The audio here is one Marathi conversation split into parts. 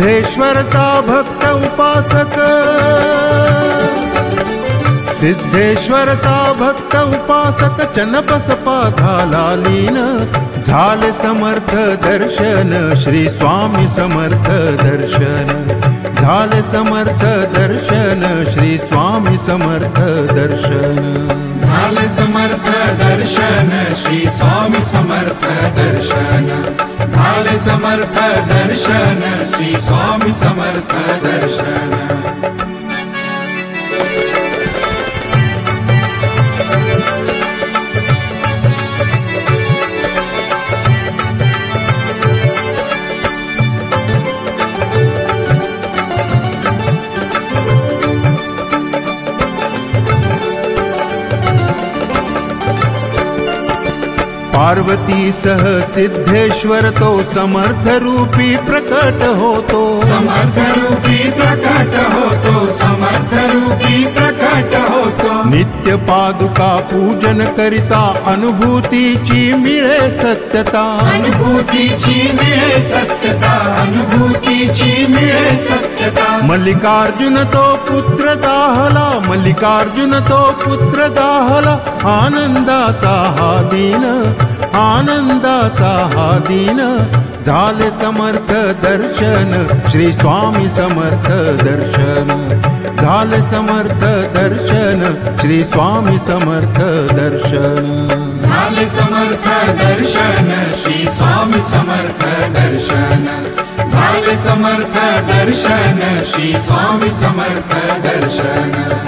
सिद्धेश्वरचा भक्त उपासक, सिद्धेश्वरचा भक्त उपासक चನ್ನबसपा झाला लीन, झाले समर्थ दर्शन श्री स्वामी समर्थ दर्शन, झाले समर्थ दर्शन श्री स्वामी समर्थ दर्शन, झाले समर्थ दर्शन श्री स्वामी समर्थ दर्शन, झाले समर्थ दर्शन श्री स्वामी समर्थ दर्शन। पार्वती सह सिद्धेश्वर तो समर्थ रूपी प्रकट होतो, समर्थ रूपी प्रकट होतो, समर्थ रूपी प्रकट होतो। नित्य पादुका पूजन करिता अनुभूतीची मिळे सत्यता, अनुभूतीची मिळे सत्यता, अनुभूतीची मिळे सत्यता। मल्लिकार्जुन तो पुत्र दाहला, मल्लिकार्जुन तो पुत्र दाहला, आनंदाचा हा दिन, आनंदाचा हा दिन, झाले समर्थ दर्शन श्री स्वामी समर्थ दर्शन, झाले समर्थ दर्शन श्री स्वामी समर्थ दर्शन, झाले समर्थ दर्शन श्री स्वामी समर्थ दर्शन, झाले समर्थ दर्शन श्री स्वामी समर्थ दर्शन।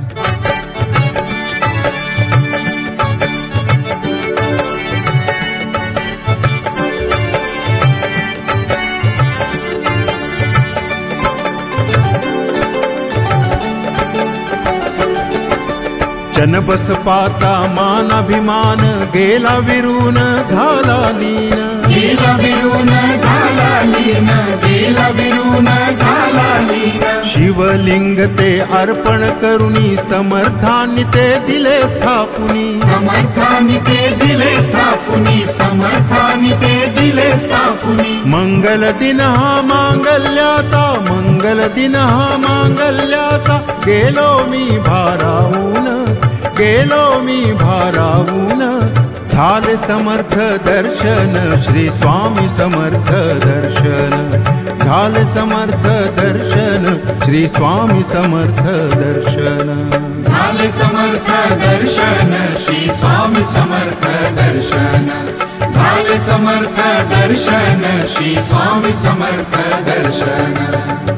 चन्नबसपाचा मान अभिमान गेला विरून झाला लीन, गेला विरून झाला लीन, गेला विरून झाला लीन। शिवलिंग ते अर्पण करुणी समर्थांनी ते दिले स्थापुनी, समर्थांनी ते दिले स्थापुनी, समर्थांनी ते दिले स्थापुनी। मंगल दिन हा मांगल्याचा, मंगल दिन हा मांगल्याचा, गेलो मी भारावून, गेलो मी भारावून, झाले समर्थ दर्शन श्री स्वामी समर्थ दर्शन, झाले समर्थ दर्शन श्री स्वामी समर्थ दर्शन, झाले समर्थ दर्शन श्री स्वामी समर्थ दर्शन, झाले समर्थ दर्शन श्री स्वामी समर्थ दर्शन।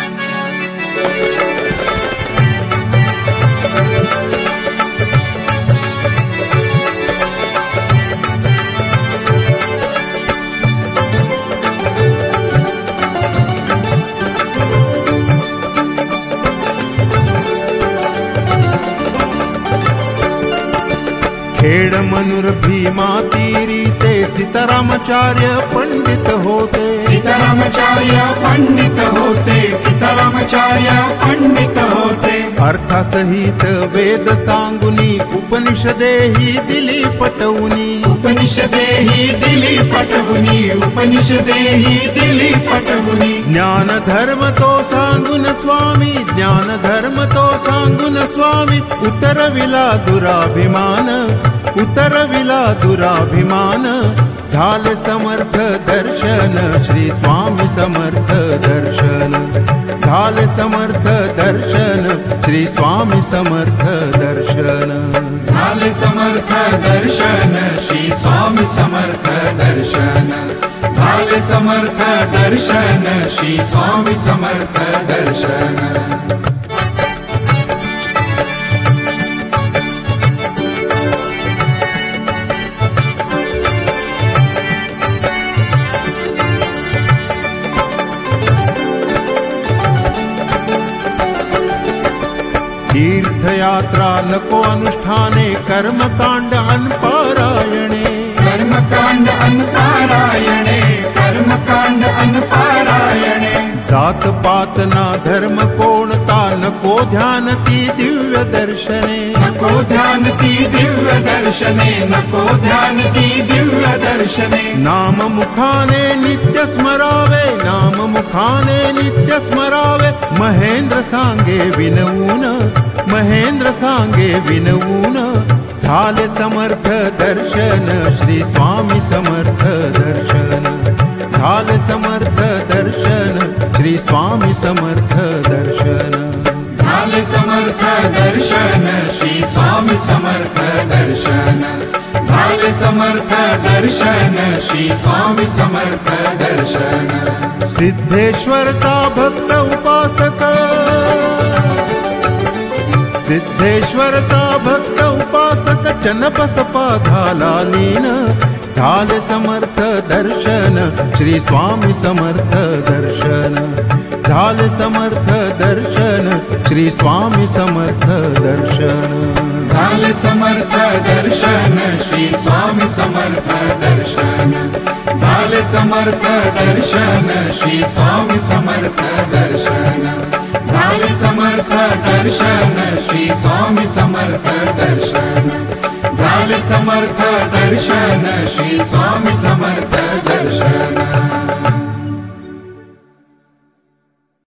खेड मनुर भीमा तीरी ते सीतारामाचार्य पंडित होते, सीतारामाचार्य पंडित होते, सीतारामाचार्य पंडित होते। अर्थासहित वेद सांगुनी उपनिषदेही दिली पटवुनी, उपनिषदेही दिली पटवुनी, उपनिषदेही दिली पटवुनी। ज्ञान धर्म तो सांगुन स्वामी, ज्ञान धर्म तो सांगुन स्वामी, उतरविला दुराभिमान, उतरविला दुराभिमान, झाले समर्थ दर्शन श्री स्वामी समर्थ दर्शन, झाले समर्थ दर्शन श्री स्वामी समर्थ दर्शन, झाले समर्थ दर्शन श्री स्वामी समर्थ दर्शन, झाले समर्थ दर्शन श्री स्वामी समर्थ दर्शन। तीर्थयात्रा नको अनुष्ठाने कर्मकांड अनपारायणे, कर्मकांड अन पारायणे कर्मकांड अन पारायणे जात पात ना धर्म कोणता नको ध्यान ती दिव्य दर्शने नको ध्यान ती दिव्य दर्शने नको ध्यान ती दिव्य दर्शने नाम मुखाने नित्य स्मरावे नाम मुखाने नित्य स्मरावे महेंद्र सांगे विनवून महेंद्र सांगे विनवून झाले समर्थ दर्शन श्री स्वामी समर्थ दर्शन झाले समर्थ दर्शन श्री स्वामी समर्थ दर्शन झाले समर्थ दर्शन श्री स्वामी समर्थ दर्शन झाले समर्थ दर्शन श्री स्वामी समर्थ दर्शन सिद्धेश्वरचा भक्त उपासक सिद्धेश्वरचा भक्त उपासक चनपस पाघाला लीन झाले समर्थ दर्शन श्री स्वामी समर्थ दर्शन झाले समर्थ दर्शन श्री स्वामी समर्थ दर्शन झाले समर्थ दर्शन श्री स्वामी समर्थ दर्शन झाले समर्थ दर्शन श्री स्वामी समर्थ दर्शन झाले समर्थ दर्शन श्री स्वामी समर्थ दर्शन झाले समर्थ दर्शन श्री स्वामी समर्थ दर्शन